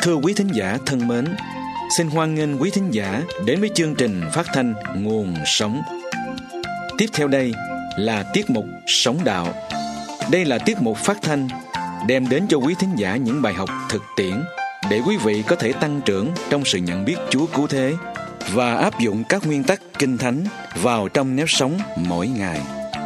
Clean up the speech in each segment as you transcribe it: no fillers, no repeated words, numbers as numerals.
Thưa quý thính giả thân mến, xin hoan nghênh quý thính giả đến với chương trình phát thanh Nguồn Sống. Tiếp theo đây là tiết mục Sống Đạo. Đây là tiết mục phát thanh đem đến cho quý thính giả những bài học thực tiễn để quý vị có thể tăng trưởng trong sự nhận biết Chúa cứu thế và áp dụng các nguyên tắc Kinh Thánh vào trong nếp sống mỗi ngày.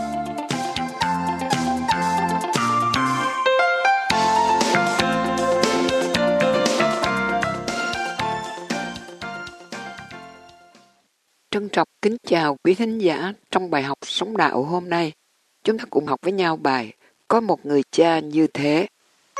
Trân trọng kính chào quý thính giả. Trong bài học Sống Đạo hôm nay, chúng ta cùng học với nhau bài Có một người cha như thế.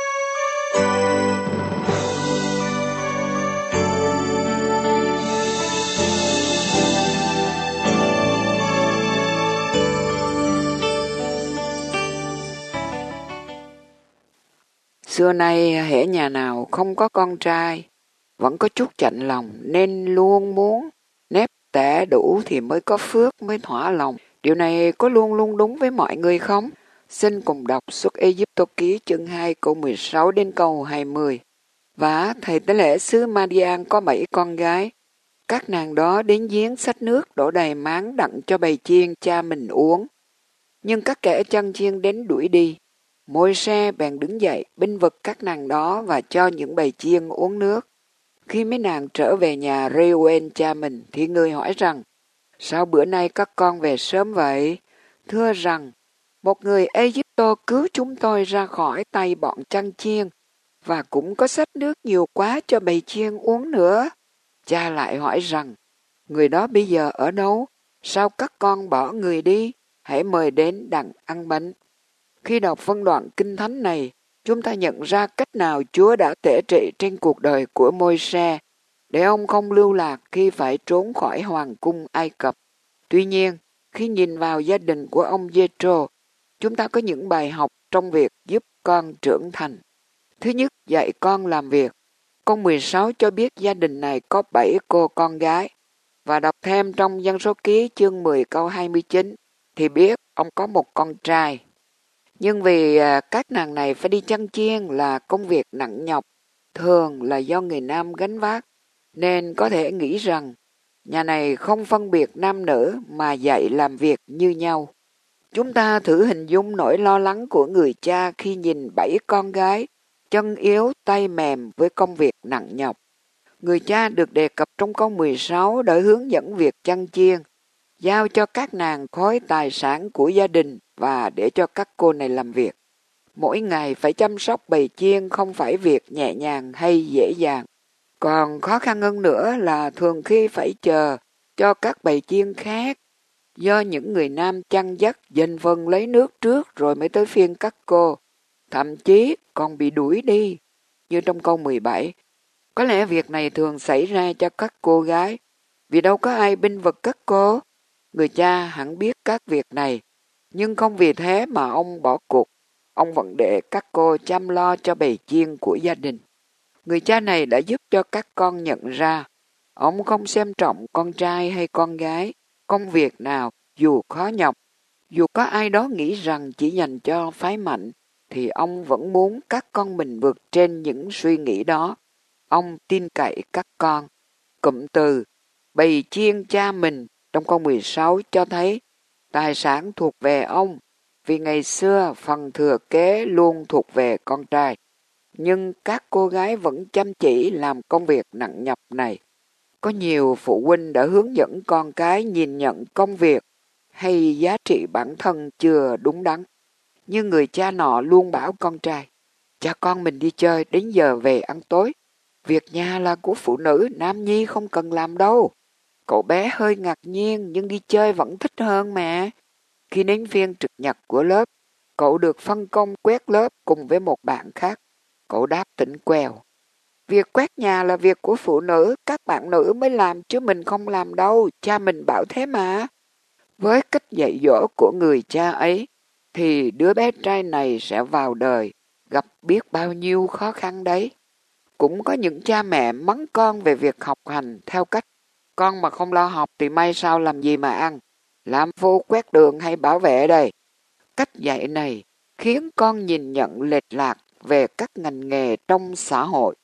Xưa nay hễ nhà nào không có con trai, vẫn có chút chạnh lòng nên luôn muốn nếp tẻ đủ thì mới có phước, mới thỏa lòng. Điều này có luôn luôn đúng với mọi người không? Xin cùng đọc Xuất Ê-díp-tô ký chương 2 câu 16 đến câu 20. Và thầy tế lễ xứ Madian có 7 con gái. Các nàng đó đến giếng xách nước đổ đầy máng đặng cho bầy chiên cha mình uống. Nhưng các kẻ chăn chiên đến đuổi đi. Môi-se bèn đứng dậy bênh vực các nàng đó và cho những bầy chiên uống nước. Khi mấy nàng trở về nhà Reuel cha mình thì người hỏi rằng, sao bữa nay các con về sớm vậy? Thưa rằng, một người Ê-díp-tô cứu chúng tôi ra khỏi tay bọn chăn chiên và cũng có xách nước nhiều quá cho bầy chiên uống nữa. Cha lại hỏi rằng, người đó bây giờ ở đâu? Sao các con bỏ người đi? Hãy mời đến đặng ăn bánh. Khi đọc phân đoạn Kinh Thánh này, chúng ta nhận ra cách nào Chúa đã tể trị trên cuộc đời của Môi-se để ông không lưu lạc khi phải trốn khỏi hoàng cung Ai Cập. Tuy nhiên, khi nhìn vào gia đình của ông Giê-trô, chúng ta có những bài học trong việc giúp con trưởng thành. Thứ nhất, dạy con làm việc. Câu 16 cho biết gia đình này có 7 cô con gái. Và đọc thêm trong Dân số ký chương 10 câu 29 thì biết ông có một con trai. Nhưng vì các nàng này phải đi chăn chiên là công việc nặng nhọc, thường là do người nam gánh vác, nên có thể nghĩ rằng nhà này không phân biệt nam nữ mà dạy làm việc như nhau. Chúng ta thử hình dung nỗi lo lắng của người cha khi nhìn 7 con gái, chân yếu tay mềm với công việc nặng nhọc. Người cha được đề cập trong câu 16 đã hướng dẫn việc chăn chiên, giao cho các nàng khối tài sản của gia đình và để cho các cô này làm việc. Mỗi ngày phải chăm sóc bầy chiên không phải việc nhẹ nhàng hay dễ dàng. Còn khó khăn hơn nữa là thường khi phải chờ cho các bầy chiên khác, do những người nam chăn dắt giành phần lấy nước trước rồi mới tới phiên các cô. Thậm chí còn bị đuổi đi, như trong câu 17. Có lẽ việc này thường xảy ra cho các cô gái, vì đâu có ai bênh vực các cô. Người cha hẳn biết các việc này, nhưng không vì thế mà ông bỏ cuộc. Ông vẫn để các cô chăm lo cho bầy chiên của gia đình. Người cha này đã giúp cho các con nhận ra, ông không xem trọng con trai hay con gái, công việc nào dù khó nhọc. Dù có ai đó nghĩ rằng chỉ dành cho phái mạnh, thì ông vẫn muốn các con mình vượt trên những suy nghĩ đó. Ông tin cậy các con. Cụm từ bầy chiên cha mình trong câu 16 cho thấy tài sản thuộc về ông, vì ngày xưa phần thừa kế luôn thuộc về con trai. Nhưng các cô gái vẫn chăm chỉ làm công việc nặng nhọc này. Có nhiều phụ huynh đã hướng dẫn con cái nhìn nhận công việc hay giá trị bản thân chưa đúng đắn. Nhưng người cha nọ luôn bảo con trai, cha con mình đi chơi đến giờ về ăn tối. Việc nhà là của phụ nữ, nam nhi không cần làm đâu. Cậu bé hơi ngạc nhiên nhưng đi chơi vẫn thích hơn mà. Khi đến phiên trực nhật của lớp, cậu được phân công quét lớp cùng với một bạn khác. Cậu đáp tỉnh quèo, việc quét nhà là việc của phụ nữ, các bạn nữ mới làm chứ mình không làm đâu, cha mình bảo thế mà. Với cách dạy dỗ của người cha ấy, thì đứa bé trai này sẽ vào đời, gặp biết bao nhiêu khó khăn đấy. Cũng có những cha mẹ mắng con về việc học hành theo cách, con mà không lo học thì mai sau làm gì mà ăn, làm phu quét đường hay bảo vệ đây. Cách dạy này khiến con nhìn nhận lệch lạc về các ngành nghề trong xã hội.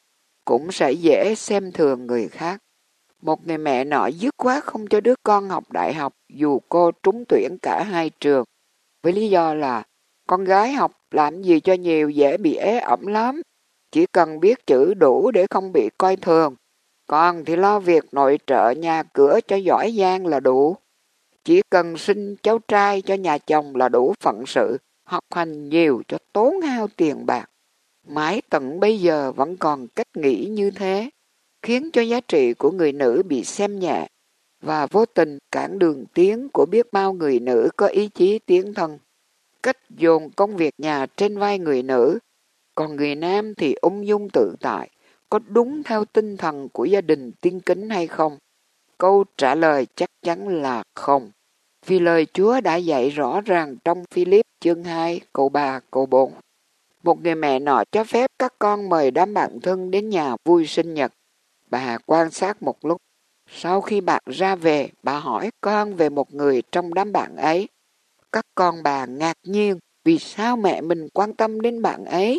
cũng sẽ dễ xem thường người khác. Một người mẹ nọ dứt khoát không cho đứa con học đại học dù cô trúng tuyển cả hai trường, với lý do là con gái học làm gì cho nhiều dễ bị ế ẩm lắm, chỉ cần biết chữ đủ để không bị coi thường, còn thì lo việc nội trợ nhà cửa cho giỏi giang là đủ. Chỉ cần sinh cháu trai cho nhà chồng là đủ phận sự, học hành nhiều cho tốn hao tiền bạc. Mãi tận bây giờ vẫn còn cách nghĩ như thế, khiến cho giá trị của người nữ bị xem nhẹ và vô tình cản đường tiến của biết bao người nữ có ý chí tiến thân. Cách dồn công việc nhà trên vai người nữ, còn người nam thì ung dung tự tại, có đúng theo tinh thần của gia đình tiên kính hay không? Câu trả lời chắc chắn là không. Vì lời Chúa đã dạy rõ ràng trong Philip chương 2 câu 3 câu 4. Một người mẹ nọ cho phép các con mời đám bạn thân đến nhà vui sinh nhật. Bà quan sát một lúc. Sau khi bạn ra về, bà hỏi con về một người trong đám bạn ấy. Các con bà ngạc nhiên vì sao mẹ mình quan tâm đến bạn ấy.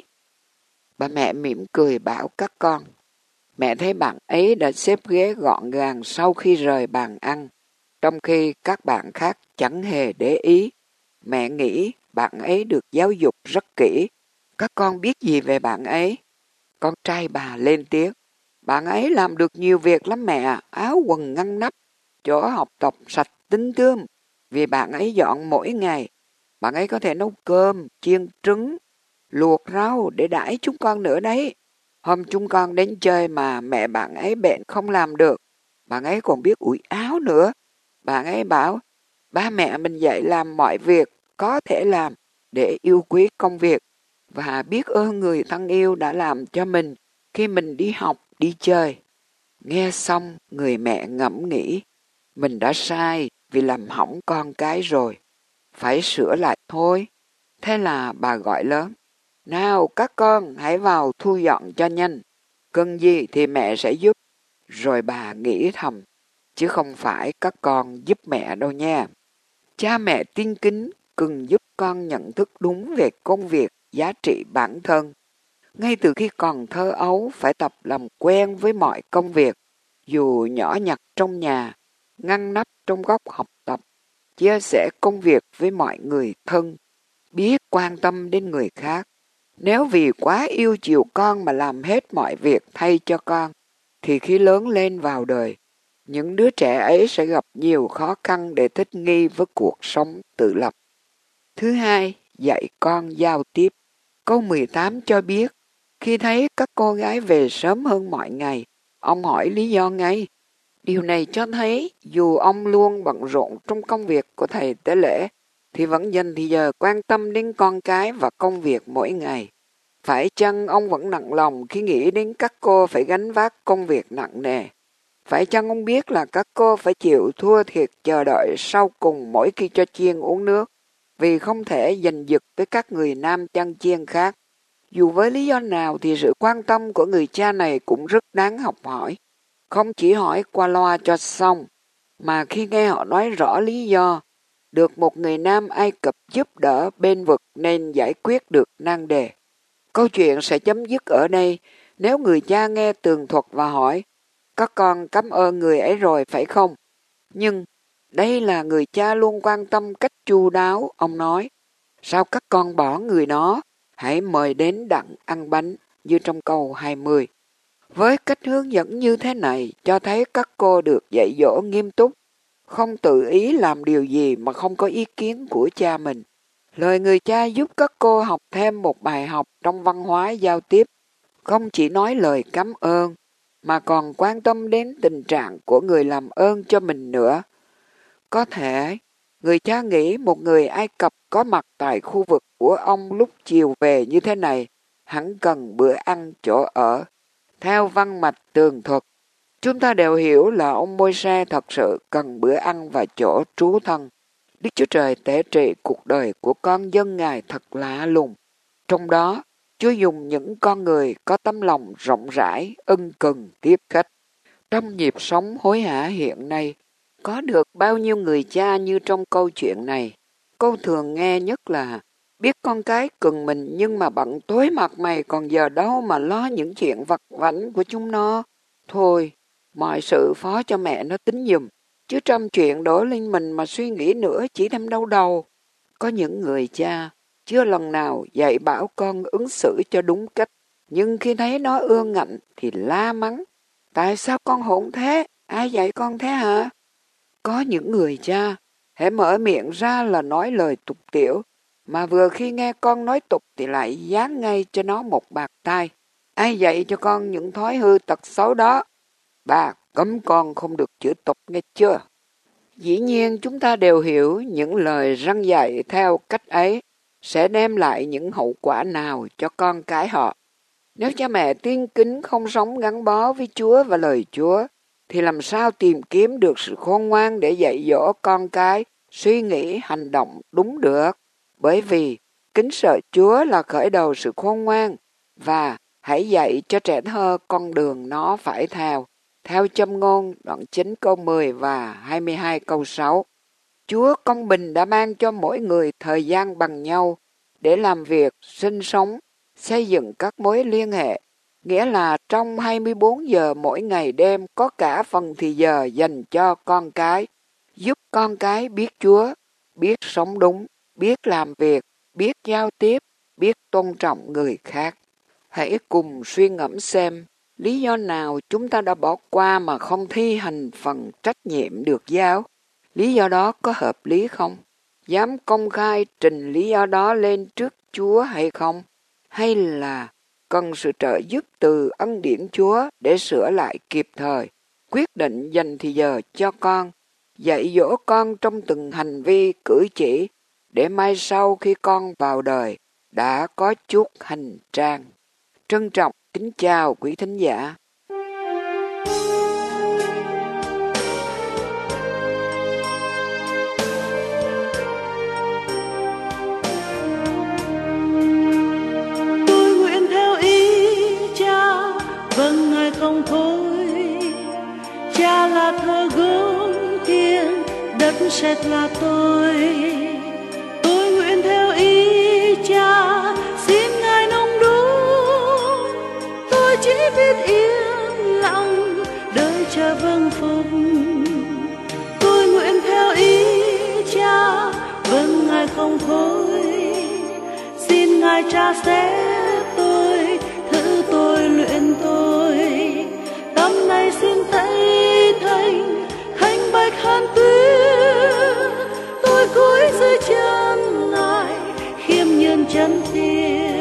Bà mẹ mỉm cười bảo các con. Mẹ thấy bạn ấy đã xếp ghế gọn gàng sau khi rời bàn ăn, trong khi các bạn khác chẳng hề để ý. Mẹ nghĩ bạn ấy được giáo dục rất kỹ. Các con biết gì về bạn ấy? Con trai bà lên tiếng. Bạn ấy làm được nhiều việc lắm mẹ, áo quần ngăn nắp, chỗ học tập sạch tinh tươm, vì bạn ấy dọn mỗi ngày. Bạn ấy có thể nấu cơm, chiên trứng, luộc rau để đãi chúng con nữa đấy. Hôm chúng con đến chơi mà mẹ bạn ấy bệnh không làm được. Bạn ấy còn biết ủi áo nữa. Bạn ấy bảo, ba mẹ mình dạy làm mọi việc có thể làm để yêu quý công việc và biết ơn người thân yêu đã làm cho mình khi mình đi học, đi chơi. Nghe xong, người mẹ ngẫm nghĩ, mình đã sai vì làm hỏng con cái rồi. Phải sửa lại thôi. Thế là bà gọi lớn. Nào các con hãy vào thu dọn cho nhanh. Cần gì thì mẹ sẽ giúp. Rồi bà nghĩ thầm, chứ không phải các con giúp mẹ đâu nha. Cha mẹ tiên kính cần giúp con nhận thức đúng về công việc, giá trị bản thân. Ngay từ khi còn thơ ấu phải tập làm quen với mọi công việc, dù nhỏ nhặt trong nhà, ngăn nắp trong góc học tập, chia sẻ công việc với mọi người thân, biết quan tâm đến người khác. Nếu vì quá yêu chiều con mà làm hết mọi việc thay cho con, thì khi lớn lên vào đời, những đứa trẻ ấy sẽ gặp nhiều khó khăn để thích nghi với cuộc sống tự lập. Thứ hai, dạy con giao tiếp. Câu 18 cho biết, khi thấy các cô gái về sớm hơn mọi ngày, ông hỏi lý do ngay. Điều này cho thấy dù ông luôn bận rộn trong công việc của thầy tế lễ, thì vẫn dành thì giờ quan tâm đến con cái và công việc mỗi ngày. Phải chăng ông vẫn nặng lòng khi nghĩ đến các cô phải gánh vác công việc nặng nề? Phải chăng ông biết là các cô phải chịu thua thiệt chờ đợi sau cùng mỗi khi cho chiên uống nước, vì không thể giành giật với các người nam chăn chiên khác? Dù với lý do nào thì sự quan tâm của người cha này cũng rất đáng học hỏi. Không chỉ hỏi qua loa cho xong, mà khi nghe họ nói rõ lý do, được một người nam Ai Cập giúp đỡ bên vực nên giải quyết được nan đề. Câu chuyện sẽ chấm dứt ở đây nếu người cha nghe tường thuật và hỏi, các con cảm ơn người ấy rồi phải không? Nhưng đây là người cha luôn quan tâm cách chu đáo, ông nói, sao các con bỏ người đó, hãy mời đến đặng ăn bánh, như trong câu 20. Với cách hướng dẫn như thế này, cho thấy các cô được dạy dỗ nghiêm túc, không tự ý làm điều gì mà không có ý kiến của cha mình. Lời người cha giúp các cô học thêm một bài học trong văn hóa giao tiếp, không chỉ nói lời cảm ơn, mà còn quan tâm đến tình trạng của người làm ơn cho mình nữa. Có thể, người cha nghĩ một người Ai Cập có mặt tại khu vực của ông lúc chiều về như thế này, hẳn cần bữa ăn chỗ ở. Theo văn mạch tường thuật, chúng ta đều hiểu là ông Môi-se thật sự cần bữa ăn và chỗ trú thân. Đức Chúa Trời tể trị cuộc đời của con dân Ngài thật lạ lùng. Trong đó, Chúa dùng những con người có tấm lòng rộng rãi, ân cần tiếp khách. Trong nhịp sống hối hả hiện nay, có được bao nhiêu người cha như trong câu chuyện này? Câu thường nghe nhất là, Biết con cái cần mình nhưng mà bận tối mặt mày còn giờ đâu mà lo những chuyện vặt vãnh của chúng nó. Thôi, mọi sự phó cho mẹ nó tính giùm, chứ trăm chuyện đổ lên mình mà suy nghĩ nữa chỉ đem đau đầu. Có những người cha chưa lần nào dạy bảo con ứng xử cho đúng cách, nhưng khi thấy nó ương ngạnh thì la mắng. Tại sao con hỗn thế? Ai dạy con thế hả? Có những người cha hễ mở miệng ra là nói lời tục tĩu, mà vừa khi nghe con nói tục thì lại giáng ngay cho nó một bạt tai. Ai dạy cho con những thói hư tật xấu đó? Bà cấm con không được chửi tục nghe chưa? Dĩ nhiên chúng ta đều hiểu những lời răn dạy theo cách ấy sẽ đem lại những hậu quả nào cho con cái họ. Nếu cha mẹ tiên kính không sống gắn bó với Chúa và lời Chúa, thì làm sao tìm kiếm được sự khôn ngoan để dạy dỗ con cái suy nghĩ hành động đúng được? Bởi vì kính sợ Chúa là khởi đầu sự khôn ngoan, và hãy dạy cho trẻ thơ con đường nó phải theo châm ngôn đoạn 9 câu 10 và 22 câu 6. Chúa công bình đã ban cho mỗi người thời gian bằng nhau để làm việc, sinh sống, xây dựng các mối liên hệ, nghĩa là trong 24 giờ mỗi ngày đêm có cả phần thì giờ dành cho con cái, giúp con cái biết Chúa, biết sống đúng, biết làm việc, biết giao tiếp, biết tôn trọng người khác. Hãy cùng suy ngẫm xem lý do nào chúng ta đã bỏ qua mà không thi hành phần trách nhiệm được giao. Lý do đó có hợp lý không? Dám công khai trình lý do đó lên trước Chúa hay không? Hay là cần sự trợ giúp từ ân điển Chúa để sửa lại kịp thời, quyết định dành thì giờ cho con, dạy dỗ con trong từng hành vi cử chỉ, để mai sau khi con vào đời đã có chút hành trang. Trân trọng kính chào quý thính giả. Tôi nguyện theo ý cha, vâng ngài không thôi. Cha là thờ gốm thiên, đất sét là tôi. Tôi nguyện theo ý cha, xin ngài nông đúng. Tôi chỉ biết yên lặng đợi cha vâng phục. Tôi nguyện theo ý cha, vâng ngài không thôi. Xin ngài tra xét tôi, thử tôi, luyện tôi. Tâm này xin thấy thanh, thanh bạch hàn tuyết. Tôi cúi dưới chân ngài, khiêm nhường chân thiện.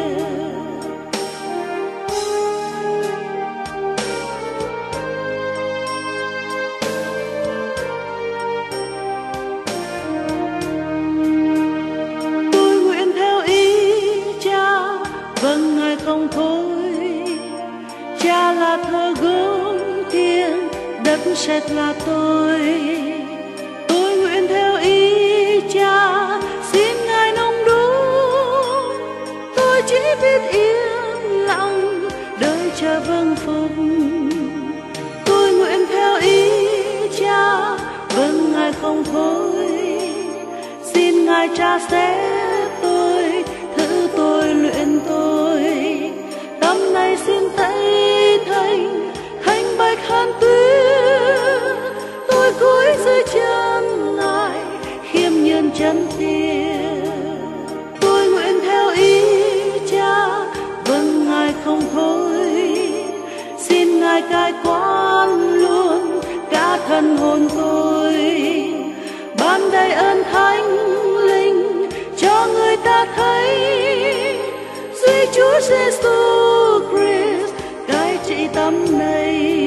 Tôi nguyện theo ý cha, vâng ngài không thôi. Cha là thờ gốm thiên, đất sét là tôi. Tôi nguyện theo ý cha, xin ngài nông đúng. Tôi chỉ biết yên lặng đợi cha vâng phục. Tôi nguyện theo ý cha, vâng ngài không thôi. Xin ngài tra xét tôi, thử tôi, luyện tôi. Tâm này xin thấy thanh, thanh bạch hàn tuyết. Tôi cúi dưới chân ngài, khiêm nhường chân thiện. Tôi nguyện theo ý cha, vâng ngài không thôi. Xin ngài cai quản luôn cả thân hồn tôi. Ban đầy ơn thánh linh cho người ta thấy. Duy Chúa Giêsu Christ cai trị tâm này.